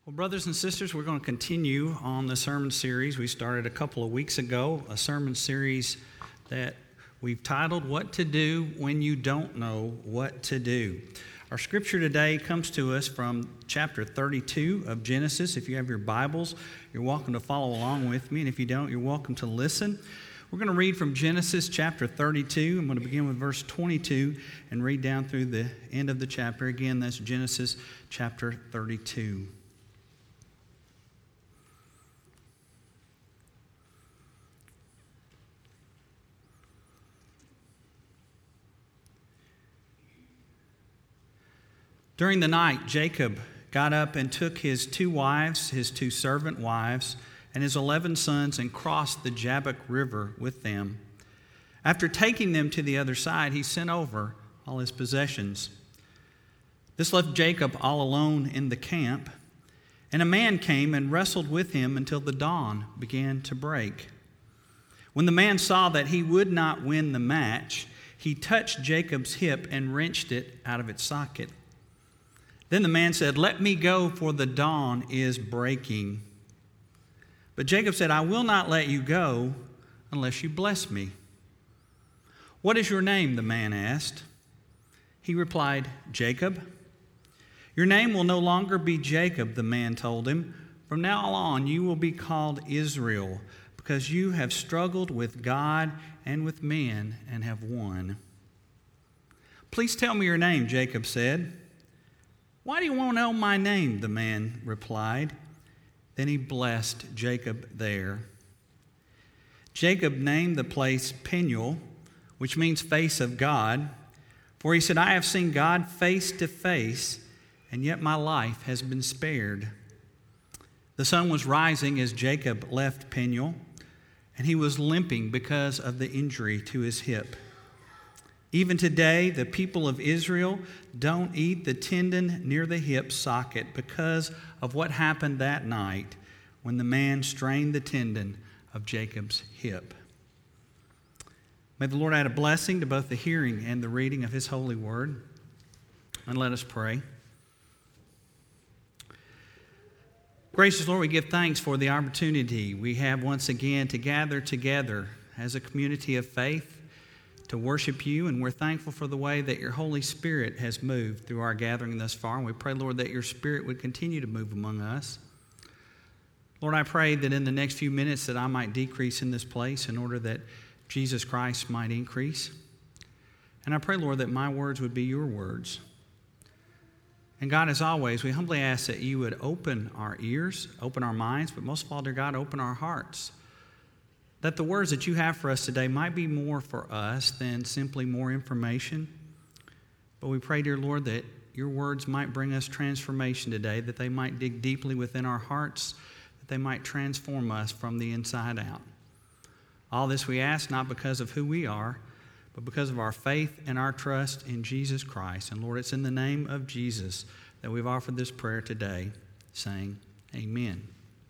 Well, brothers and sisters, we're going to continue on the sermon series we started a couple of weeks ago, a sermon series that we've titled, What to Do When You Don't Know What to Do. Our scripture today comes to us from chapter 32 of Genesis. If you have your Bibles, you're welcome to follow along with me, and if you don't, you're welcome to listen. We're going to read from Genesis chapter 32. I'm going to begin with verse 22 and read down through the end of the chapter. Again, that's Genesis chapter 32. During the night, Jacob got up and took his 2 wives, his 2 servant wives, and his 11 sons and crossed the Jabbok River with them. After taking them to the other side, he sent over all his possessions. This left Jacob all alone in the camp, and a man came and wrestled with him until the dawn began to break. When the man saw that he would not win the match, he touched Jacob's hip and wrenched it out of its socket. Then the man said, "Let me go, for the dawn is breaking." But Jacob said, "I will not let you go unless you bless me." "What is your name?" the man asked. He replied, "Jacob." "Your name will no longer be Jacob," the man told him. "From now on you will be called Israel, because you have struggled with God and with men and have won." "Please tell me your name," Jacob said. "Why do you want to know my name?" the man replied. Then he blessed Jacob there. Jacob named the place Peniel, which means face of God, for he said, "I have seen God face to face, and yet my life has been spared." The sun was rising as Jacob left Peniel, and he was limping because of the injury to his hip. Even today, the people of Israel don't eat the tendon near the hip socket because of what happened that night when the man strained the tendon of Jacob's hip. May the Lord add a blessing to both the hearing and the reading of His holy word. And let us pray. Gracious Lord, we give thanks for the opportunity we have once again to gather together as a community of faith to worship you, and we're thankful for the way that your Holy Spirit has moved through our gathering thus far, and we pray, Lord, that your Spirit would continue to move among us. Lord, I pray that in the next few minutes that I might decrease in this place in order that Jesus Christ might increase. And I pray, Lord, that my words would be your words. And God, as always, we humbly ask that you would open our ears, open our minds, but most of all, dear God, open our hearts, that the words that you have for us today might be more for us than simply more information. But we pray, dear Lord, that your words might bring us transformation today, that they might dig deeply within our hearts, that they might transform us from the inside out. All this we ask not because of who we are, but because of our faith and our trust in Jesus Christ. And Lord, it's in the name of Jesus that we've offered this prayer today, saying amen.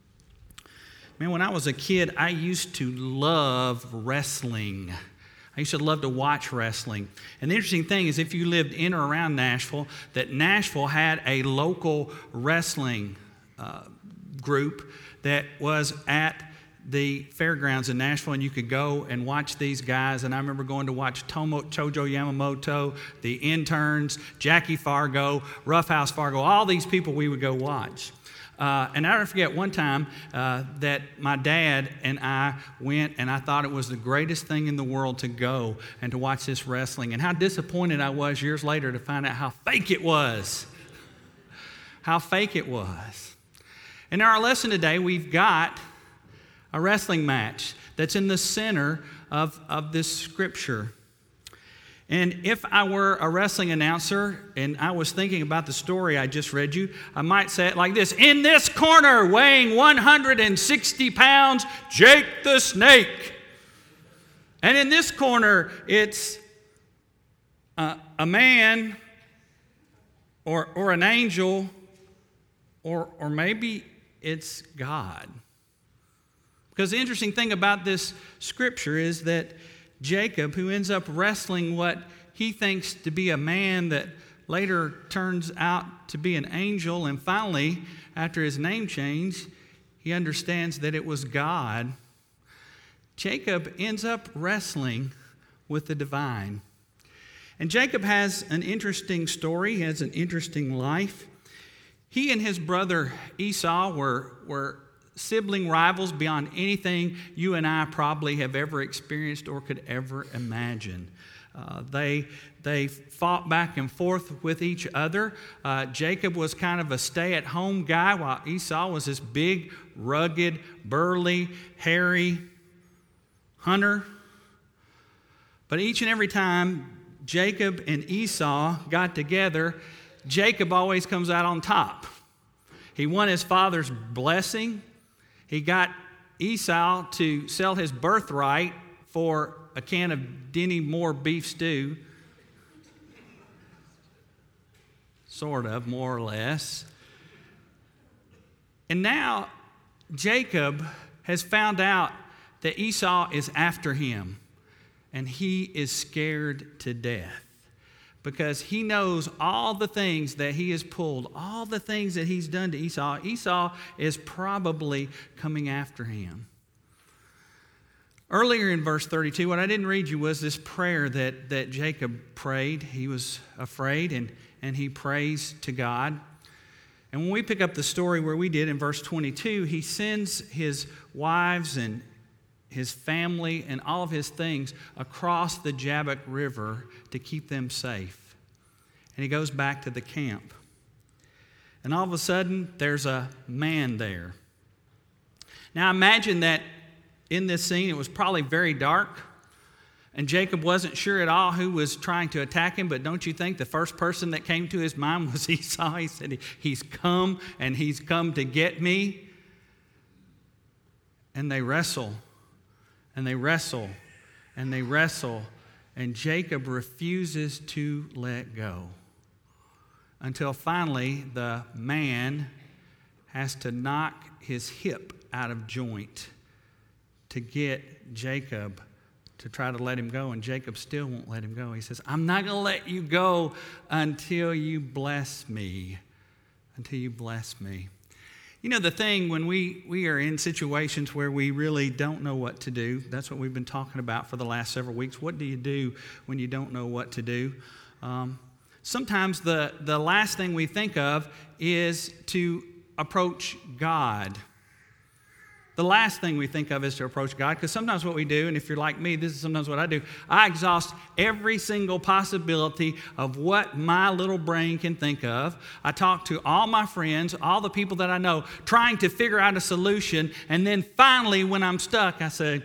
Man, when I was a kid, I used to love wrestling. I used to love to watch wrestling. And the interesting thing is, if you lived in or around Nashville, that Nashville had a local wrestling group that was at the fairgrounds in Nashville, and you could go and watch these guys. And I remember going to watch Chojo Yamamoto, the Interns, Jackie Fargo, Roughhouse Fargo, all these people we would go watch. And I'll never forget one time that my dad and I went, and I thought it was the greatest thing in the world to go and to watch this wrestling. And how disappointed I was years later to find out how fake it was. How fake it was. In our lesson today, we've got a wrestling match that's in the center of this scripture. And if I were a wrestling announcer and I was thinking about the story I just read you, I might say it like this: in this corner, weighing 160 pounds, Jake the Snake. And in this corner, it's a man or an angel, or maybe it's God. Because the interesting thing about this scripture is that Jacob, who ends up wrestling what he thinks to be a man that later turns out to be an angel. And finally, after his name change, he understands that it was God. Jacob ends up wrestling with the divine. And Jacob has an interesting story. He has an interesting life. He and his brother Esau were sibling rivals beyond anything you and I probably have ever experienced or could ever imagine. They fought back and forth with each other. Jacob was kind of a stay-at-home guy, while Esau was this big, rugged, burly, hairy hunter. But each and every time Jacob and Esau got together, Jacob always comes out on top. He won his father's blessing. He got Esau to sell his birthright for a can of Denny Moore beef stew. Sort of, more or less. And now Jacob has found out that Esau is after him. And he is scared to death because he knows all the things that he has pulled, all the things that he's done to Esau. Esau is probably coming after him. Earlier in verse 32, what I didn't read you was this prayer that Jacob prayed. He was afraid and he prays to God. And when we pick up the story where we did in verse 22, he sends his wives and his family and all of his things across the Jabbok River to keep them safe. And he goes back to the camp. And all of a sudden, there's a man there. Now imagine that in this scene, it was probably very dark. And Jacob wasn't sure at all who was trying to attack him. But don't you think the first person that came to his mind was Esau? He said, he's come and he's come to get me. And they wrestle. And they wrestle, and they wrestle, and Jacob refuses to let go until finally the man has to knock his hip out of joint to get Jacob to try to let him go, and Jacob still won't let him go. He says, I'm not going to let you go until you bless me, until you bless me. You know, the thing when we are in situations where we really don't know what to do, that's what we've been talking about for the last several weeks. What do you do when you don't know what to do? Sometimes the last thing we think of is to approach God. The last thing we think of is to approach God, because sometimes what we do, and if you're like me, this is sometimes what I do, I exhaust every single possibility of what my little brain can think of. I talk to all my friends, all the people that I know, trying to figure out a solution, and then finally, when I'm stuck, I say,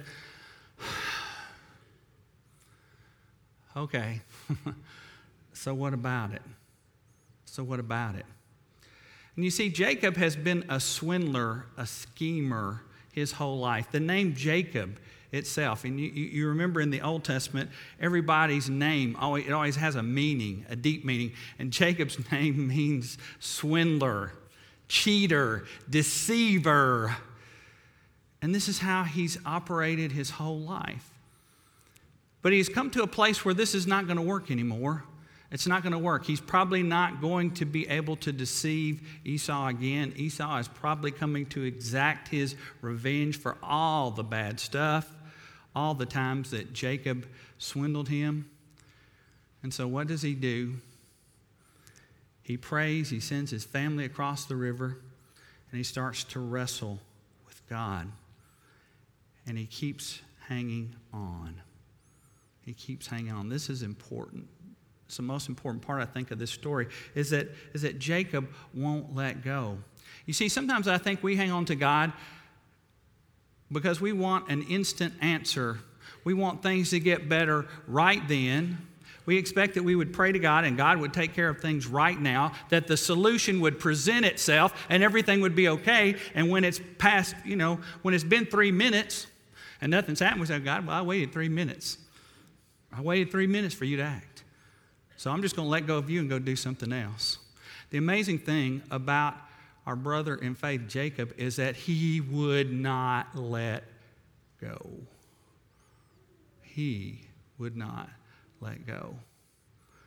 okay, so what about it? So what about it? And you see, Jacob has been a swindler, a schemer, his whole life. The name Jacob itself, and you remember in the Old Testament, everybody's name, it always has a meaning, a deep meaning. And Jacob's name means swindler, cheater, deceiver. And this is how he's operated his whole life. But he's come to a place where this is not going to work anymore. It's not going to work. He's probably not going to be able to deceive Esau again. Esau is probably coming to exact his revenge for all the bad stuff, all the times that Jacob swindled him. And so what does he do? He prays, he sends his family across the river, and he starts to wrestle with God. And he keeps hanging on. He keeps hanging on. This is important. It's the most important part, I think, of this story, is that Jacob won't let go. You see, sometimes I think we hang on to God because we want an instant answer. We want things to get better right then. We expect that we would pray to God and God would take care of things right now, that the solution would present itself and everything would be okay. And when it's past, when it's been 3 minutes and nothing's happened, we say, God, well, I waited 3 minutes. I waited 3 minutes for you to act. So I'm just going to let go of you and go do something else. The amazing thing about our brother in faith, Jacob, is that he would not let go. He would not let go.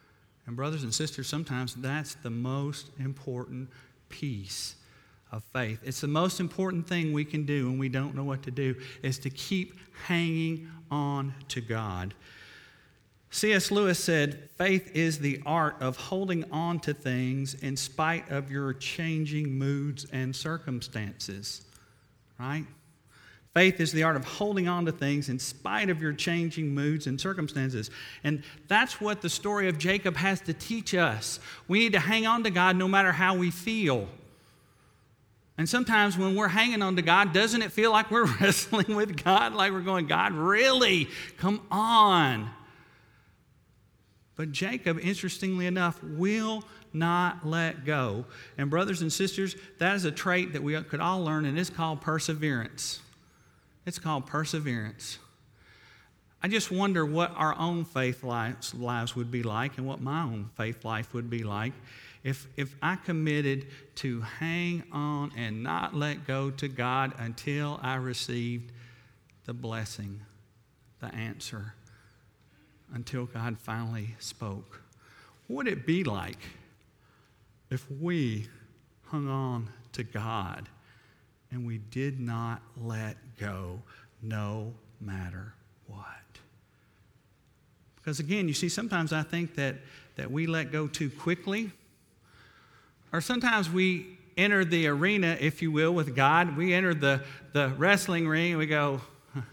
And brothers and sisters, sometimes that's the most important piece of faith. It's the most important thing we can do when we don't know what to do, is to keep hanging on to God. C.S. Lewis said, faith is the art of holding on to things in spite of your changing moods and circumstances. Right? Faith is the art of holding on to things in spite of your changing moods and circumstances. And that's what the story of Jacob has to teach us. We need to hang on to God no matter how we feel. And sometimes when we're hanging on to God, doesn't it feel like we're wrestling with God? Like we're going, God, really? Come on. But Jacob, interestingly enough, will not let go. And brothers and sisters, that is a trait that we could all learn, and it's called perseverance. It's called perseverance. I just wonder what our own faith lives would be like, and what my own faith life would be like if I committed to hang on and not let go to God until I received the blessing, the answer, until God finally spoke. What would it be like if we hung on to God and we did not let go no matter what? Because again, you see, sometimes I think that we let go too quickly, or sometimes we enter the arena, if you will, with God. We enter the wrestling ring and we go,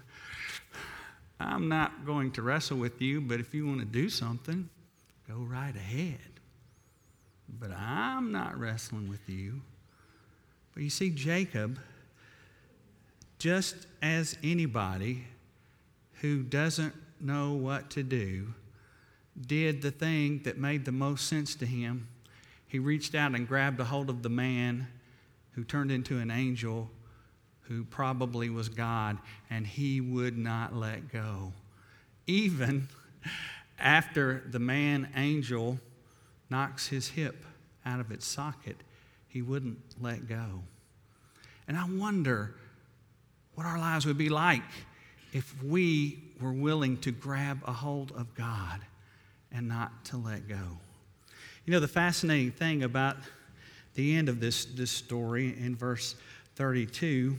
I'm not going to wrestle with you, but if you want to do something, go right ahead. But I'm not wrestling with you. But you see, Jacob, just as anybody who doesn't know what to do, did the thing that made the most sense to him. He reached out and grabbed a hold of the man who turned into an angel, who probably was God, and he would not let go. Even after the man angel knocks his hip out of its socket, he wouldn't let go. And I wonder what our lives would be like if we were willing to grab a hold of God and not to let go. You know, the fascinating thing about the end of this story in verse 32,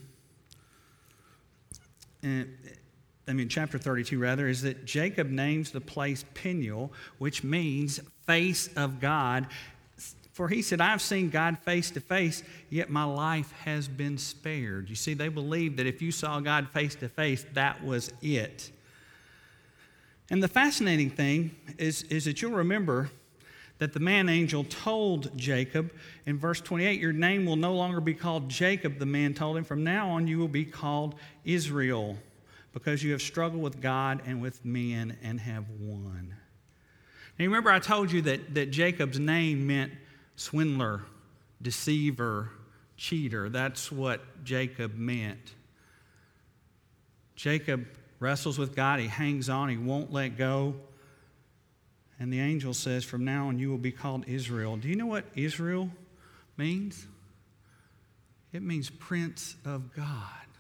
chapter 32 rather, is that Jacob names the place Peniel, which means face of God. For he said, I've seen God face to face, yet my life has been spared. You see, they believed that if you saw God face to face, that was it. And the fascinating thing is that you'll remember that the man angel told Jacob in verse 28, your name will no longer be called Jacob, the man told him. From now on you will be called Israel, because you have struggled with God and with men and have won. Now, you remember I told you that Jacob's name meant swindler, deceiver, cheater. That's what Jacob meant. Jacob wrestles with God. He hangs on. He won't let go. And the angel says, from now on you will be called Israel. Do you know what Israel means? It means Prince of God.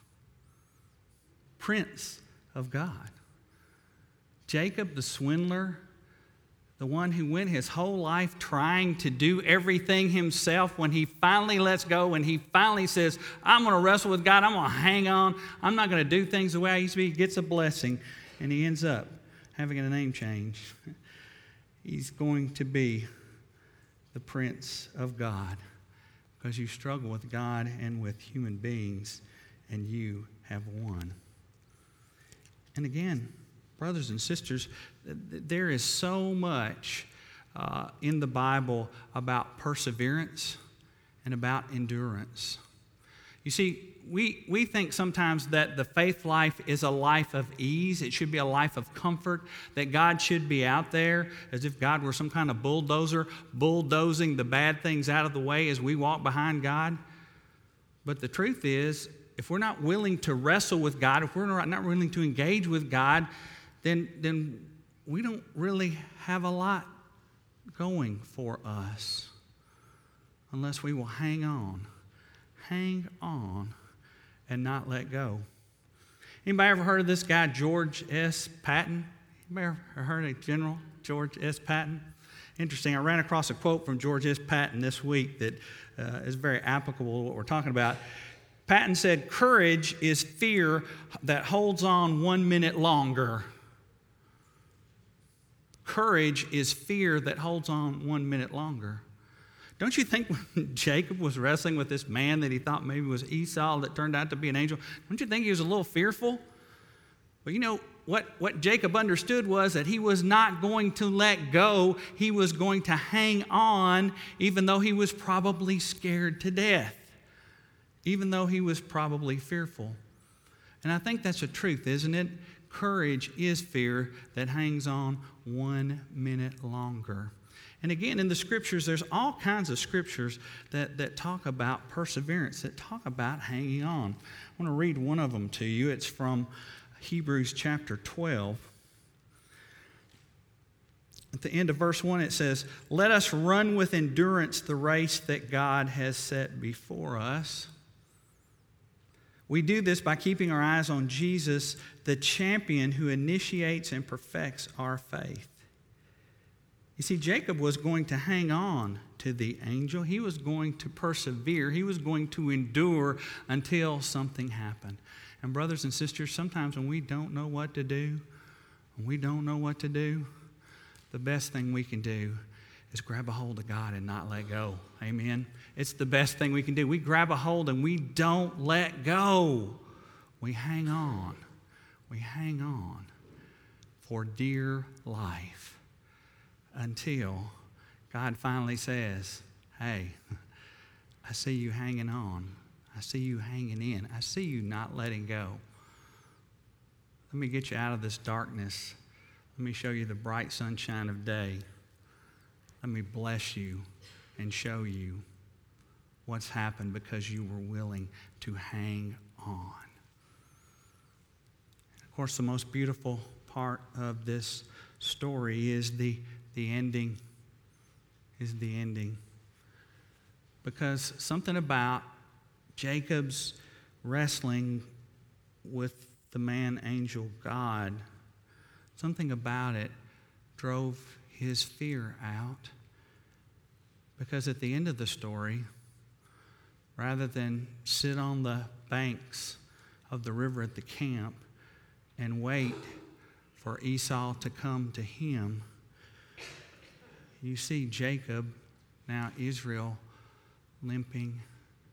Prince of God. Jacob the swindler, the one who went his whole life trying to do everything himself, when he finally lets go, when he finally says, I'm going to wrestle with God, I'm going to hang on, I'm not going to do things the way I used to be, he gets a blessing, and he ends up having a name change. He's going to be the Prince of God, because you struggle with God and with human beings, and you have won. And again, brothers and sisters, there is so much in the Bible about perseverance and about endurance. You see, we think sometimes that the faith life is a life of ease. It should be a life of comfort, that God should be out there as if God were some kind of bulldozer, bulldozing the bad things out of the way as we walk behind God. But the truth is, if we're not willing to wrestle with God, if we're not willing to engage with God, then we don't really have a lot going for us unless we will hang on, and not let go. Anybody ever heard of this guy, George S. Patton? Anybody ever heard of General George S. Patton? interesting. I ran across a quote from George S. Patton this week that is very applicable to what we're talking about. Patton said, "Courage is fear that holds on 1 minute longer." Courage is fear that holds on 1 minute longer. Don't you think when Jacob was wrestling with this man that he thought maybe was Esau that turned out to be an angel, don't you think he was a little fearful? But you know, what Jacob understood was that he was not going to let go. He was going to hang on, even though he was probably scared to death, even though he was probably fearful. And I think that's a truth, isn't it? Courage is fear that hangs on 1 minute longer. And again, in the scriptures, there's all kinds of scriptures that talk about perseverance, that talk about hanging on. I want to read one of them to you. It's from Hebrews chapter 12. At the end of verse 1, it says, "Let us run with endurance the race that God has set before us. We do this by keeping our eyes on Jesus, the champion who initiates and perfects our faith." You see, Jacob was going to hang on to the angel. He was going to persevere. He was going to endure until something happened. And brothers and sisters, sometimes when we don't know what to do, the best thing we can do is grab a hold of God and not let go. Amen? It's the best thing we can do. We grab a hold and we don't let go. We hang on. We hang on for dear life until God finally says, "Hey, I see you hanging on. I see you hanging in. I see you not letting go. Let me get you out of this darkness. Let me show you the bright sunshine of day. Let me bless you and show you what's happened because you were willing to hang on." Of course, the most beautiful part of this story is the ending. Because something about Jacob's wrestling with the man angel God, something about it drove his fear out. Because at the end of the story, rather than sit on the banks of the river at the camp and wait for Esau to come to him, you see Jacob, now Israel, limping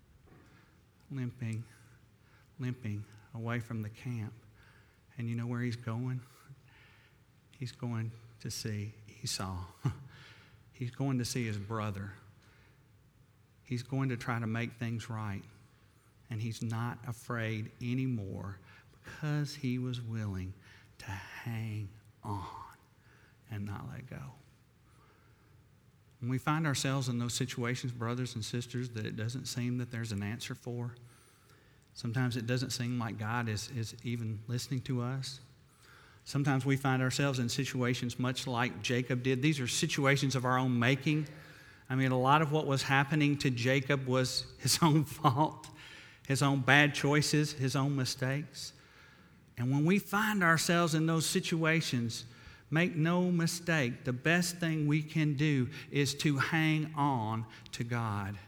away from the camp. And you know where he's going? He's going to see Esau. He's going to see his brother. He's going to try to make things right. And he's not afraid anymore because he was willing to hang on and not let go. When we find ourselves in those situations, brothers and sisters, that it doesn't seem that there's an answer for, sometimes it doesn't seem like God is even listening to us. Sometimes we find ourselves in situations much like Jacob did. These are situations of our own making. I mean, a lot of what was happening to Jacob was his own fault, his own bad choices, his own mistakes. And when we find ourselves in those situations, make no mistake, the best thing we can do is to hang on to God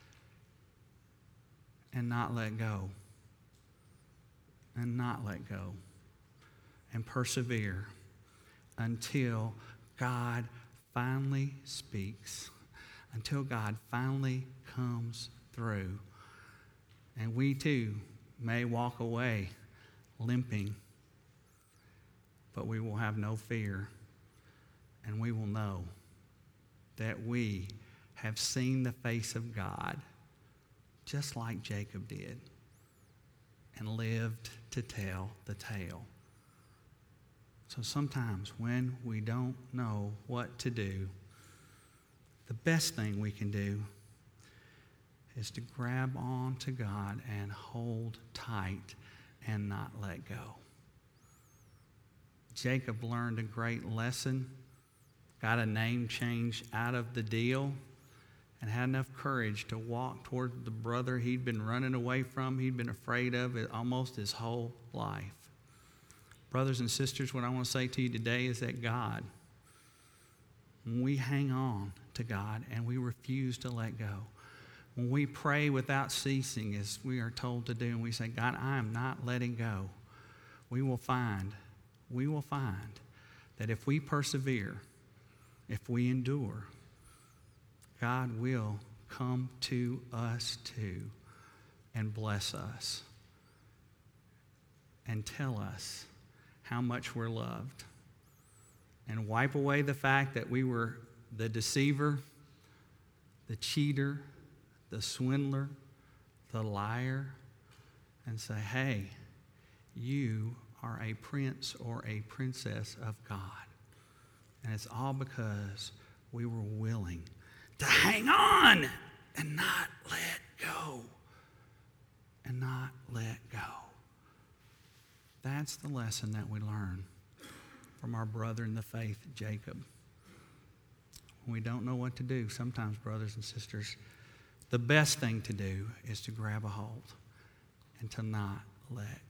and not let go. And not let go. And persevere until God finally speaks, until God finally comes through. And we too may walk away limping, but we will have no fear, and we will know that we have seen the face of God just like Jacob did and lived to tell the tale. So sometimes when we don't know what to do, the best thing we can do is to grab on to God and hold tight and not let go. Jacob learned a great lesson, got a name change out of the deal, and had enough courage to walk toward the brother he'd been running away from, he'd been afraid of it almost his whole life. Brothers and sisters, what I want to say to you today is that God when we hang on to God and we refuse to let go, when we pray without ceasing, as we are told to do, and we say, God, I am not letting go, we will find that if we persevere, if we endure, God will come to us too and bless us and tell us how much we're loved and wipe away the fact that we were the deceiver, the cheater, the swindler, the liar, and say, hey, you are a prince or a princess of God. And it's all because we were willing to hang on and not let go. And not let go. That's the lesson that we learn from our brother in the faith, Jacob. When we don't know what to do, sometimes, brothers and sisters, the best thing to do is to grab a hold and to not let